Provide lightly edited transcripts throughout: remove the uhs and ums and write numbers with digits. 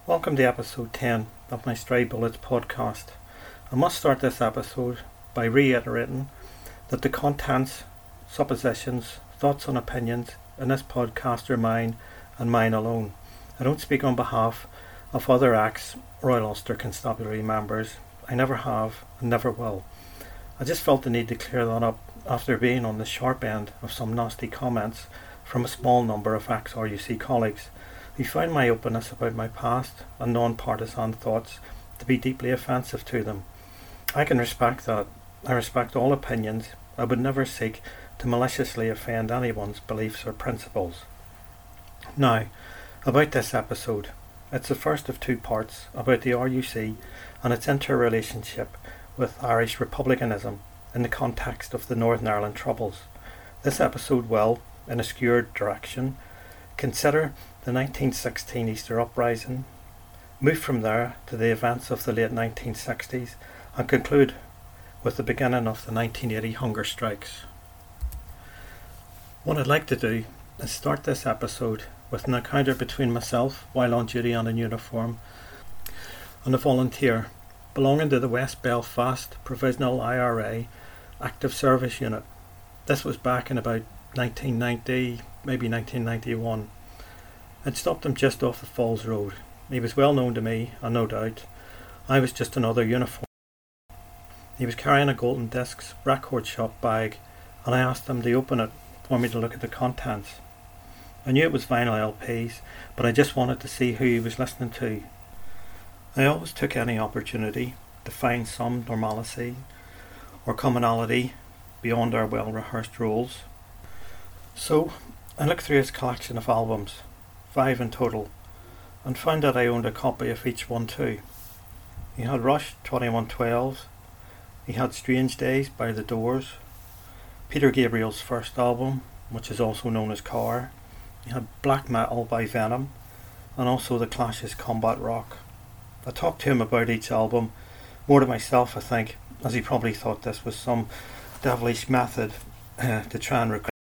Welcome to episode 10 of my Stray Bullets podcast. I must start this episode by reiterating that the contents, suppositions, thoughts and opinions in this podcast are mine and mine alone. I don't speak on behalf of other ACTS Royal Ulster Constabulary members. I never have and never will. I just felt the need to clear that up after being on the sharp end of some nasty comments from a small number of ACTS RUC colleagues who found my openness about my past and non-partisan thoughts to be deeply offensive to them. I can respect that. I respect all opinions. I would never seek to maliciously offend anyone's beliefs or principles. Now, about this episode. It's the first of two parts about the RUC and its interrelationship with Irish republicanism in the context of the Northern Ireland Troubles. This episode will, in a skewed direction, consider the 1916 Easter Uprising, move from there to the events of the late 1960s, and conclude with the beginning of the 1980 hunger strikes. What I'd like to do is start this episode with an encounter between myself while on duty and in uniform and a volunteer belonging to the West Belfast Provisional IRA Active Service Unit. This was back in about 1990, maybe 1991. I'd stopped him just off the Falls Road. He was well known to me, and no doubt I was just another uniform. He was carrying a Golden Discs record shop bag, and I asked him to open it for me to look at the contents. I knew it was vinyl LPs, but I just wanted to see who he was listening to. I always took any opportunity to find some normalcy or commonality beyond our well-rehearsed roles. So I looked through his collection of albums, 5 in total, and found that I owned a copy of each one too. He had Rush 2112s, he had Strange Days by The Doors, Peter Gabriel's first album, which is also known as Car, he had Black Metal by Venom, and also The Clash's Combat Rock. I talked to him about each album, more to myself I think, as he probably thought this was some devilish method to try and recruit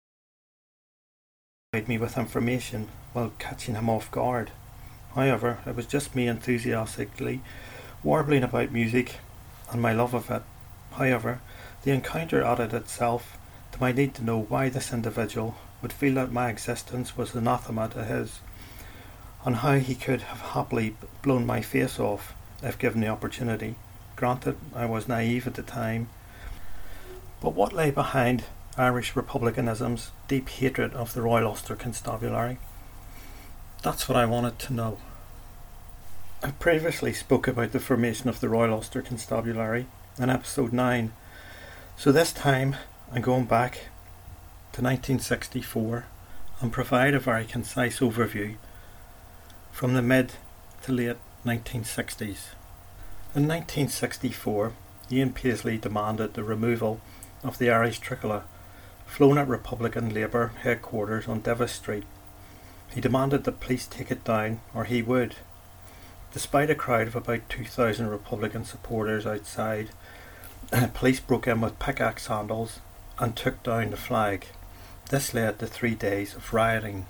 me with information while catching him off guard. However, it was just me enthusiastically warbling about music and my love of it. However, the encounter added itself to my need to know why this individual would feel that my existence was anathema to his, and how he could have happily blown my face off if given the opportunity. Granted, I was naive at the time, but what lay behind Irish republicanism's deep hatred of the Royal Ulster Constabulary? That's what I wanted to know. I previously spoke about the formation of the Royal Ulster Constabulary in episode 9, so this time I'm going back to 1964 and provide a very concise overview from the mid to late 1960s. In 1964, Ian Paisley demanded the removal of the Irish tricolour flown at Republican Labour headquarters on Divis Street. He demanded that police take it down or he would. Despite a crowd of about 2,000 Republican supporters outside, police broke in with pickaxe handles and took down the flag. This led to 3 days of rioting.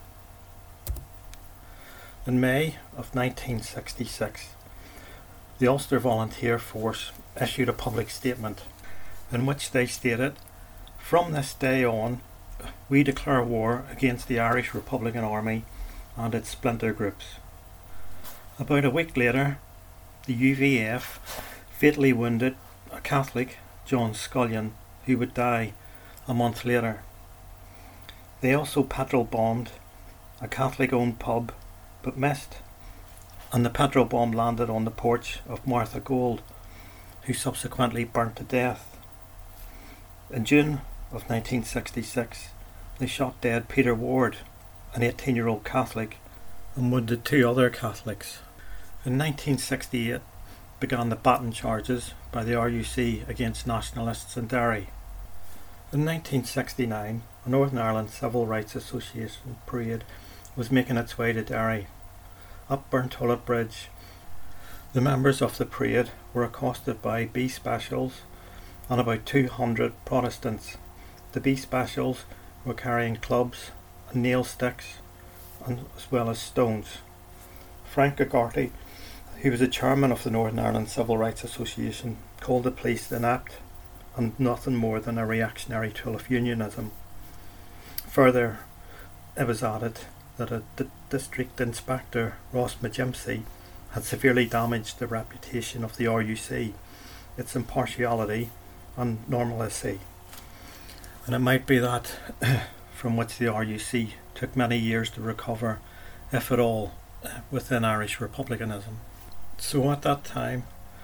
In May of 1966, the Ulster Volunteer Force issued a public statement in which they stated, "From this day on, we declare war against the Irish Republican Army and its splinter groups." About a week later, the UVF fatally wounded a Catholic, John Scullion, who would die a month later. They also petrol bombed a Catholic-owned pub, but missed, and the petrol bomb landed on the porch of Martha Gold, who subsequently burnt to death. In June of 1966, they shot dead Peter Ward, an 18-year-old Catholic, and wounded 2 other Catholics. In 1968 began the baton charges by the RUC against nationalists in Derry. In 1969, a Northern Ireland Civil Rights Association parade was making its way to Derry. Up Burntullet Bridge, the members of the parade were accosted by B Specials and about 200 Protestants. The B Specials were carrying clubs and nail sticks as well as stones. Frank O'Garty, who was the chairman of the Northern Ireland Civil Rights Association, called the police inept and nothing more than a reactionary tool of unionism. Further, it was added that a district inspector, Ross McGimpsey, had severely damaged the reputation of the RUC, its impartiality and normalcy. And it might be that from which the RUC took many years to recover, if at all, within Irish republicanism. So at that time,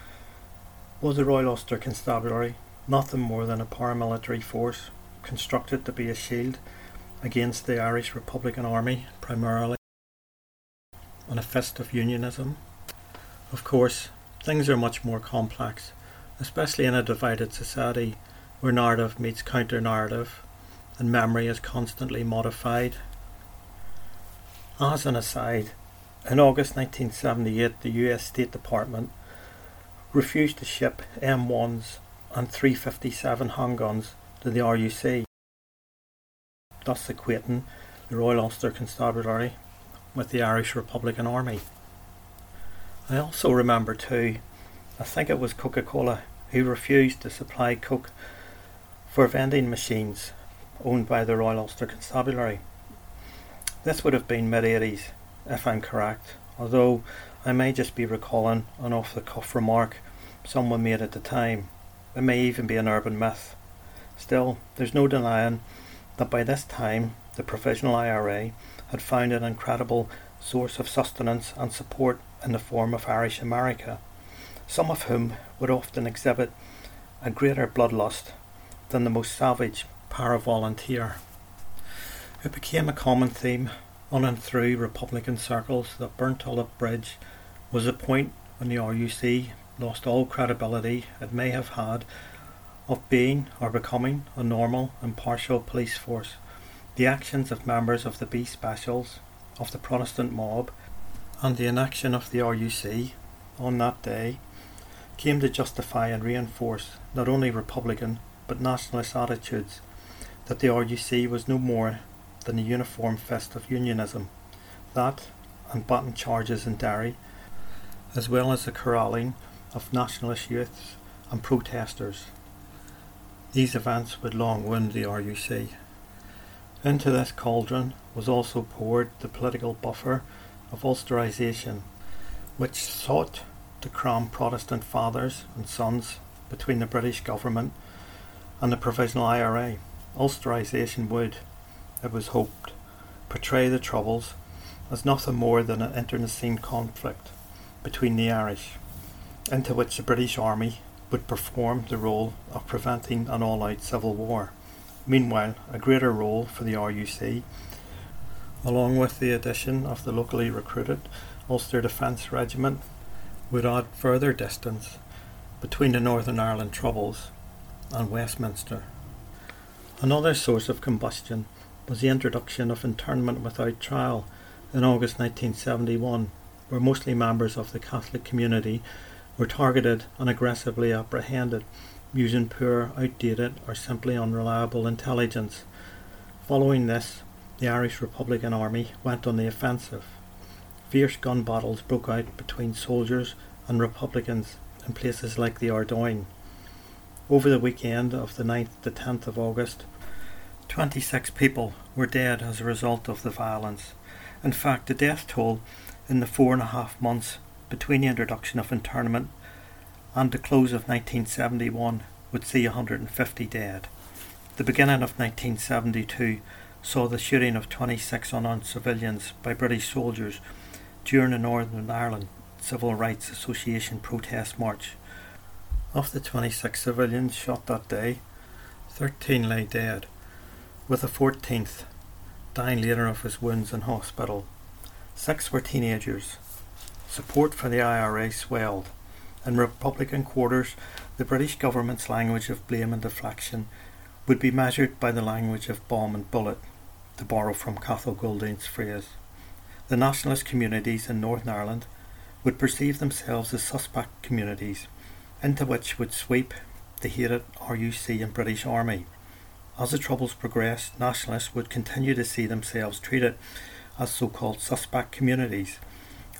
was the Royal Ulster Constabulary nothing more than a paramilitary force constructed to be a shield against the Irish Republican Army primarily, and a fist of unionism? Of course, things are much more complex, especially in a divided society where narrative meets counter-narrative and memory is constantly modified. As an aside, in August 1978 the US State Department refused to ship M1s and 357 handguns to the RUC, thus equating the Royal Ulster Constabulary with the Irish Republican Army. I also remember too, I think it was Coca-Cola who refused to supply Coke for vending machines owned by the Royal Ulster Constabulary. This would have been mid-80s, if I'm correct, although I may just be recalling an off-the-cuff remark someone made at the time. It may even be an urban myth. Still, there's no denying that by this time the Provisional IRA had found an incredible source of sustenance and support in the form of Irish America, some of whom would often exhibit a greater bloodlust than the most savage para-volunteer. It became a common theme on and through Republican circles that Burntulip Bridge was a point when the RUC lost all credibility it may have had of being or becoming a normal, impartial police force. The actions of members of the B Specials, of the Protestant mob, and the inaction of the RUC on that day came to justify and reinforce not only Republican but nationalist attitudes that the RUC was no more than a uniform fist of unionism. That and baton charges in Derry, as well as the corralling of nationalist youths and protesters. These events would long wound the RUC. Into this cauldron was also poured the political buffer of Ulsterisation, which sought to cram Protestant fathers and sons between the British government and the Provisional IRA. Ulsterisation would, it was hoped, portray the Troubles as nothing more than an internecine conflict between the Irish, into which the British Army would perform the role of preventing an all-out civil war. Meanwhile, a greater role for the RUC, along with the addition of the locally recruited Ulster Defence Regiment, would add further distance between the Northern Ireland Troubles and Westminster. Another source of combustion was the introduction of internment without trial in August 1971, where mostly members of the Catholic community were targeted and aggressively apprehended using poor, outdated or simply unreliable intelligence. Following this, the Irish Republican Army went on the offensive. Fierce gun battles broke out between soldiers and Republicans in places like the Ardoyne. Over the weekend of the 9th to 10th of August, 26 people were dead as a result of the violence. In fact, the death toll in the 4.5 months between the introduction of internment and the close of 1971 would see 150 dead. The beginning of 1972 saw the shooting of 26 unarmed civilians by British soldiers during the Northern Ireland Civil Rights Association protest march. Of the 26 civilians shot that day, 13 lay dead, with the 14th dying later of his wounds in hospital. 6 were teenagers. Support for the IRA swelled. In Republican quarters, the British government's language of blame and deflection would be measured by the language of bomb and bullet, to borrow from Cathal Golding's phrase. The nationalist communities in Northern Ireland would perceive themselves as suspect communities, into which would sweep the hated RUC and British Army. As the Troubles progressed, nationalists would continue to see themselves treated as so-called suspect communities,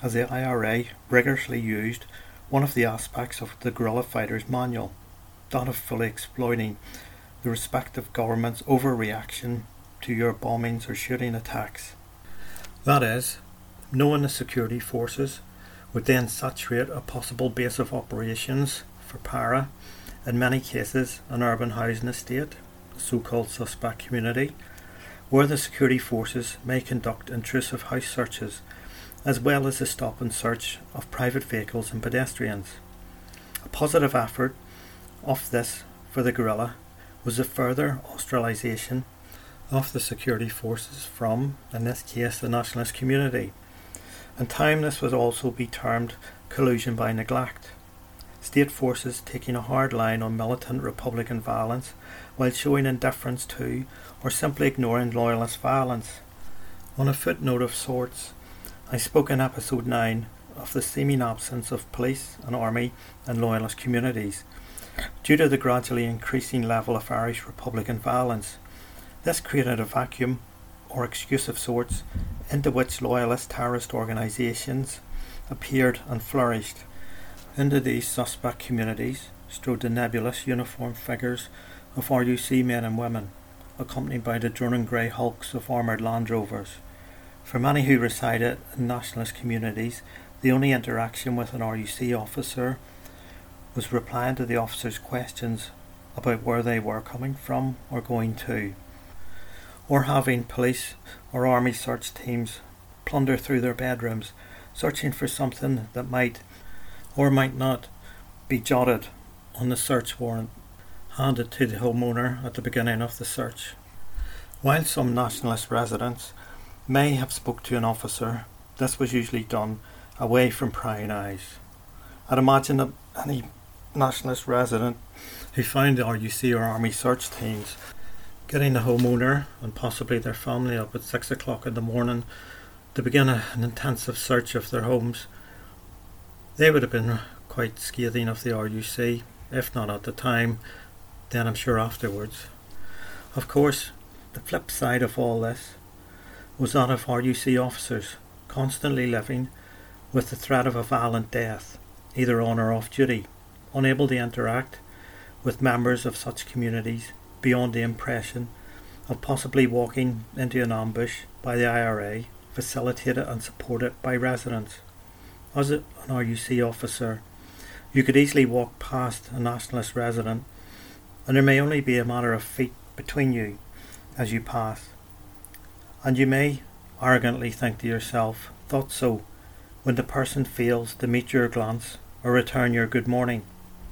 as the IRA rigorously used one of the aspects of the guerrilla fighter's manual, that of fully exploiting the respective government's overreaction to your bombings or shooting attacks. That is, knowing the security forces would then saturate a possible base of operations for para, in many cases an urban housing estate, a so-called suspect community, where the security forces may conduct intrusive house searches, as well as the stop and search of private vehicles and pedestrians. A positive effort of this for the guerrilla was the further australisation of the security forces from, in this case, the nationalist community. In time this would also be termed collusion by neglect. State forces taking a hard line on militant Republican violence while showing indifference to or simply ignoring loyalist violence. On a footnote of sorts, I spoke in episode 9 of the seeming absence of police and army in loyalist communities due to the gradually increasing level of Irish Republican violence. This created a vacuum or excuse of sorts into which loyalist terrorist organisations appeared and flourished. Into these suspect communities strode the nebulous uniformed figures of RUC men and women, accompanied by the droning grey hulks of armoured Land Rovers. For many who resided in nationalist communities, the only interaction with an RUC officer was replying to the officer's questions about where they were coming from or going to, or having police or army search teams plunder through their bedrooms, searching for something that might or might not be jotted on the search warrant handed to the homeowner at the beginning of the search. While some nationalist residents may have spoke to an officer, this was usually done away from prying eyes. I'd imagine that any nationalist resident who found the RUC or army search teams getting the homeowner and possibly their family up at 6 o'clock in the morning to begin an intensive search of their homes, they would have been quite scathing of the RUC, if not at the time, then I'm sure afterwards. Of course, the flip side of all this was that of RUC officers constantly living with the threat of a violent death, either on or off duty, unable to interact with members of such communities beyond the impression of possibly walking into an ambush by the IRA, facilitated and supported by residents. As an RUC officer, you could easily walk past a nationalist resident, and there may only be a matter of feet between you as you pass, and you may arrogantly think to yourself, "Thought so," when the person fails to meet your glance or return your good morning.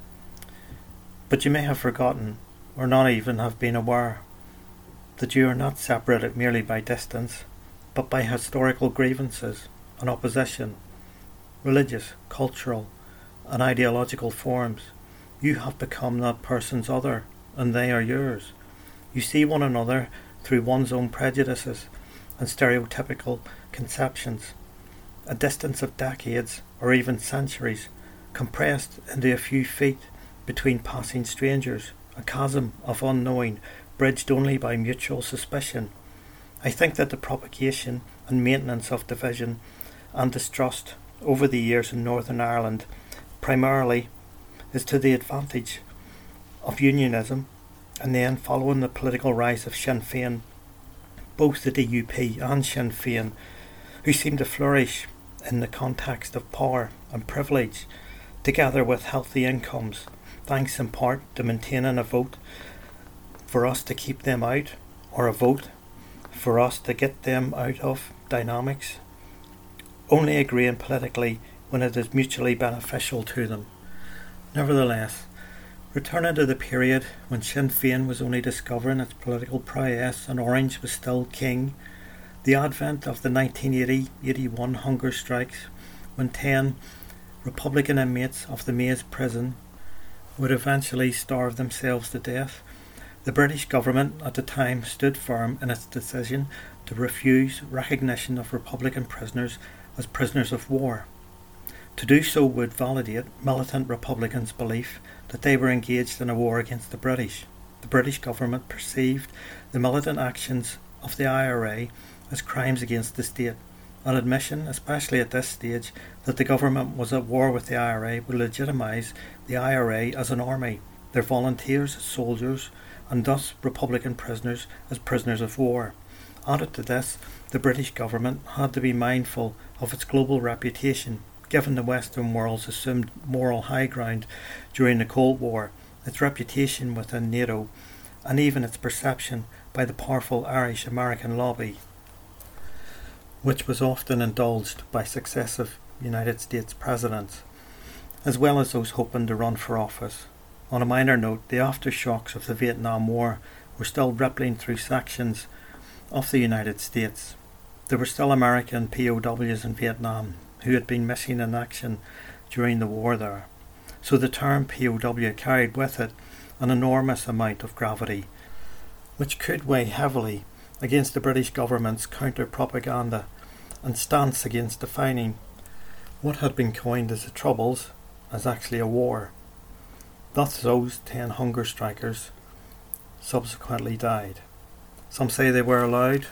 But you may have forgotten, or not even have been aware, that you are not separated merely by distance, but by historical grievances and opposition, religious, cultural, and ideological forms. You have become that person's other, and they are yours. You see one another through one's own prejudices and stereotypical conceptions. A distance of decades, or even centuries, compressed into a few feet between passing strangers, a chasm of unknowing, bridged only by mutual suspicion. I think that the propagation and maintenance of division and distrust over the years in Northern Ireland primarily is to the advantage of unionism, and then following the political rise of Sinn Féin, both the DUP and Sinn Féin, who seem to flourish in the context of power and privilege, together with healthy incomes, thanks in part to maintaining a vote for us to keep them out, or a vote for us to get them out of dynamics, only agreeing politically when it is mutually beneficial to them. Nevertheless, returning to the period when Sinn Féin was only discovering its political prowess and Orange was still king, the advent of the 1980-81 hunger strikes, when 10 Republican inmates of the Maze prison would eventually starve themselves to death, the British government at the time stood firm in its decision to refuse recognition of Republican prisoners as prisoners of war. To do so would validate militant Republicans' belief that they were engaged in a war against the British. The British government perceived the militant actions of the IRA as crimes against the state, An admission, especially at this stage, that the government was at war with the IRA would legitimise the IRA as an army, their volunteers as soldiers, and thus Republican prisoners as prisoners of war. Added to this, the British government had to be mindful of its global reputation, given the Western world's assumed moral high ground during the Cold War, its reputation within NATO, and even its perception by the powerful Irish-American lobby, which was often indulged by successive United States presidents, as well as those hoping to run for office. On a minor note, the aftershocks of the Vietnam War were still rippling through sections of the United States. There were still American POWs in Vietnam who had been missing in action during the war there. So the term POW carried with it an enormous amount of gravity, which could weigh heavily against the British government's counter-propaganda and stance against defining what had been coined as the Troubles as actually a war. Thus those 10 hunger strikers subsequently died. Some say they were allowed,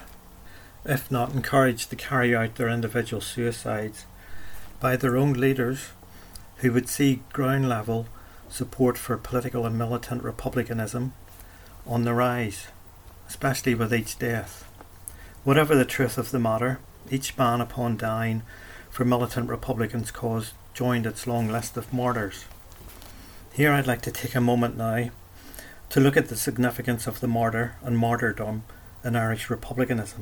if not encouraged, to carry out their individual suicides by their own leaders, who would see ground level support for political and militant republicanism on the rise, especially with each death. Whatever the truth of the matter, each man upon dying for militant Republicans' cause joined its long list of martyrs. Here I'd like to take a moment now to look at the significance of the martyr and martyrdom in Irish republicanism.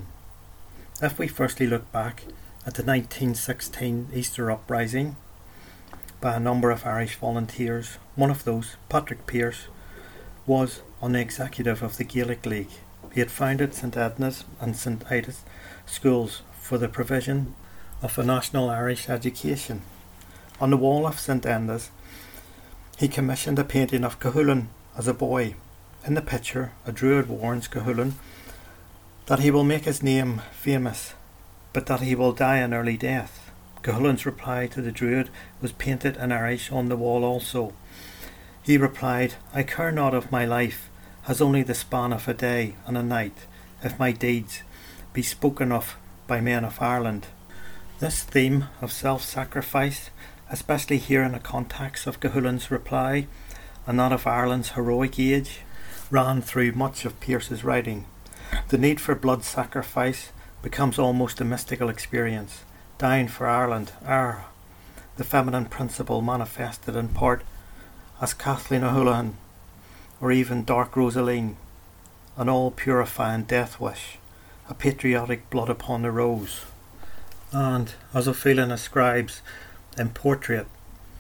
If we firstly look back at the 1916 Easter Uprising by a number of Irish volunteers, one of those, Patrick Pearse, was on the executive of the Gaelic League. He had founded St Edna's and St Ida's schools for the provision of a national Irish education. On the wall of St Edna's, he commissioned a painting of Cuchulainn as a boy. In the picture, a druid warns Cuchulainn that he will make his name famous, but that he will die an early death. Cuchulainn's reply to the druid was painted in Irish on the wall also. He replied, "I care not if my life has only the span of a day and a night, if my deeds be spoken of by men of Ireland." This theme of self-sacrifice, especially here in the context of Cuchulainn's reply and that of Ireland's heroic age, ran through much of Pearse's writing. The need for blood sacrifice becomes almost a mystical experience. Dying for Ireland, the feminine principle manifested in part as Kathleen O'Houlihan, or even Dark Rosaleen, an all-purifying death wish, a patriotic blood upon the rose. And, as O'Phelan ascribes in Portrait,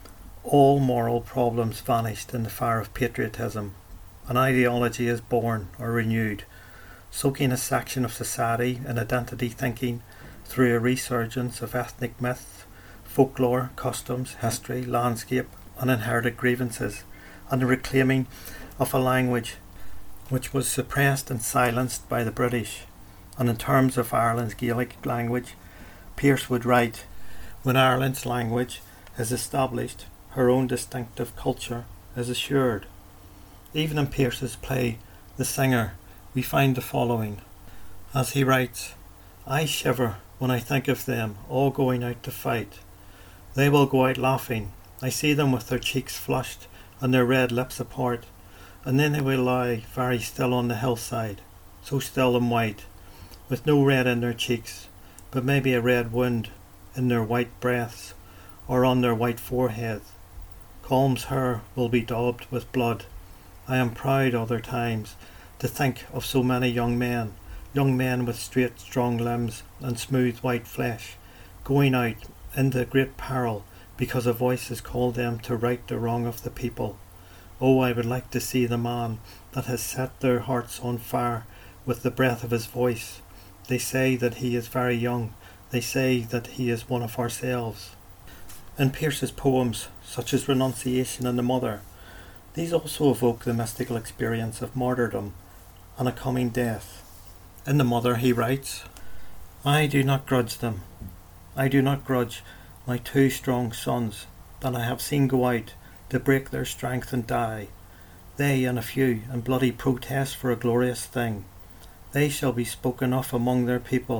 all moral problems vanished in the fire of patriotism. An ideology is born or renewed, soaking a section of society in identity thinking through a resurgence of ethnic myth, folklore, customs, history, landscape, and inherited grievances, and the reclaiming of a language which was suppressed and silenced by the British. And in terms of Ireland's Gaelic language, Pearse would write, "When Ireland's language is established, her own distinctive culture is assured." Even in Pearse's play The Singer, we find the following, as he writes, "I shiver when I think of them all going out to fight. They will go out laughing. I see them with their cheeks flushed and their red lips apart, and then they will lie very still on the hillside, so still and white, with no red in their cheeks, but maybe a red wound in their white breaths, or on their white forehead. Colm's hair will be daubed with blood. I am proud other times to think of so many young men with straight strong limbs and smooth white flesh, going out into great peril because a voice has called them to right the wrong of the people. Oh, I would like to see the man that has set their hearts on fire with the breath of his voice. They say that he is very young. They say that he is one of ourselves." In Pearse's poems, such as Renunciation and The Mother, these also evoke the mystical experience of martyrdom and a coming death. In The Mother he writes, "I do not grudge them. I do not grudge my 2 strong sons that I have seen go out to break their strength and die. They and a few in bloody protest for a glorious thing. They shall be spoken of among their people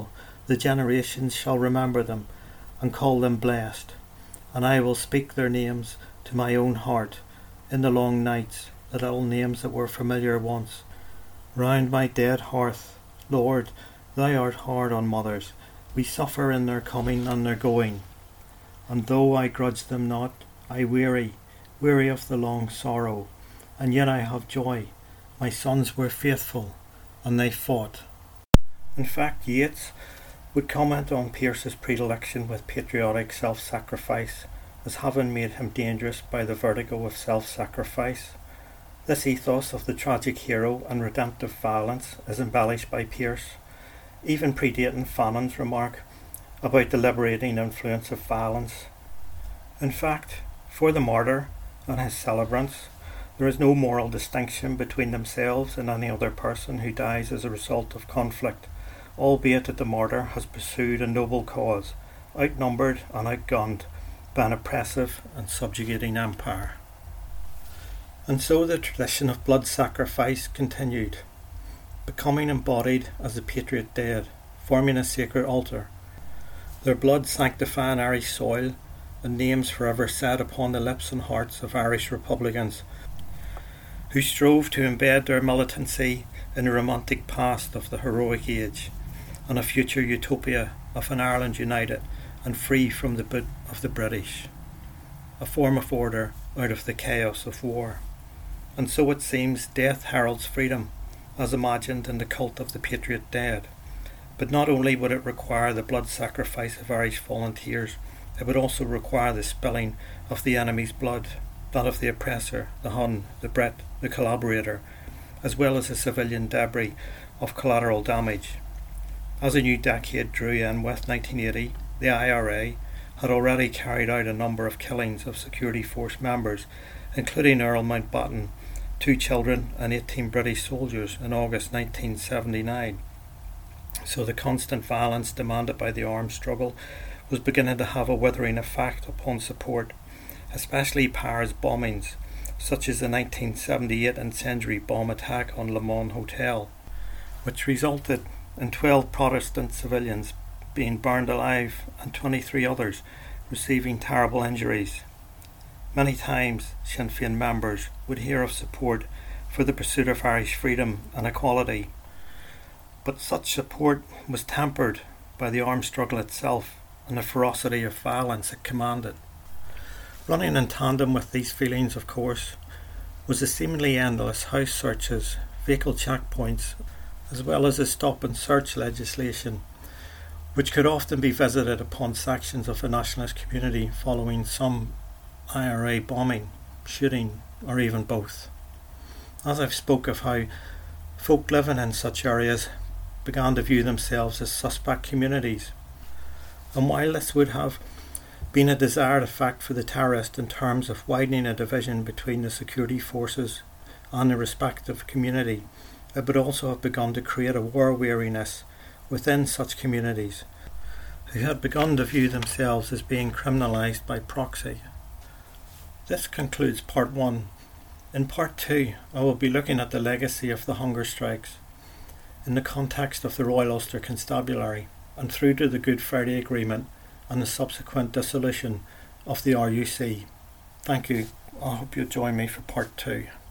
The generations shall remember them and call them blessed, and I will speak their names to my own heart in the long nights, the little names that were familiar once. Round my dead hearth, Lord, thou art hard on mothers. We suffer in their coming and their going. And though I grudge them not, I weary of the long sorrow, and yet I have joy. My sons were faithful, and they fought. In fact, Yeats would comment on Pearse's predilection with patriotic self-sacrifice as having made him dangerous by the vertigo of self-sacrifice. This ethos of the tragic hero and redemptive violence is embellished by Pearse, even predating Fanon's remark about the liberating influence of violence. In fact, for the martyr and his celebrants, there is no moral distinction between themselves and any other person who dies as a result of conflict, albeit that the martyr has pursued a noble cause, outnumbered and outgunned by an oppressive and subjugating empire. And so the tradition of blood sacrifice continued, becoming embodied as the patriot dead, forming a sacred altar, their blood sanctifying Irish soil, and names forever set upon the lips and hearts of Irish Republicans who strove to embed their militancy in the romantic past of the heroic age and a future utopia of an Ireland united and free from the boot of the British, a form of order out of the chaos of war. And so it seems death heralds freedom, as imagined in the cult of the patriot dead. But not only would it require the blood sacrifice of Irish volunteers, it would also require the spilling of the enemy's blood, that of the oppressor, the Hun, the Brit, the collaborator, as well as the civilian debris of collateral damage. As a new decade drew in with 1980, the IRA had already carried out a number of killings of security force members, including Earl Mountbatten, 2 children and 18 British soldiers in August 1979. So the constant violence demanded by the armed struggle was beginning to have a withering effect upon support, especially Paris bombings, such as the 1978 incendiary bomb attack on Le Mans Hotel, which resulted in 12 Protestant civilians being burned alive and 23 others receiving terrible injuries. Many times Sinn Féin members would hear of support for the pursuit of Irish freedom and equality, but such support was tempered by the armed struggle itself and the ferocity of violence it commanded. Running in tandem with these feelings, of course, was the seemingly endless house searches, vehicle checkpoints, as well as the stop and search legislation, which could often be visited upon sections of the nationalist community following some IRA bombing, shooting, or even both. As I've spoke of how folk living in such areas began to view themselves as suspect communities, and while this would have been a desired effect for the terrorist in terms of widening a division between the security forces and the respective community, it would also have begun to create a war weariness within such communities who had begun to view themselves as being criminalised by proxy. This concludes part 1. In part 2, I will be looking at the legacy of the hunger strikes in the context of the Royal Ulster Constabulary and through to the Good Friday Agreement and the subsequent dissolution of the RUC. Thank you. I hope you'll join me for part 2.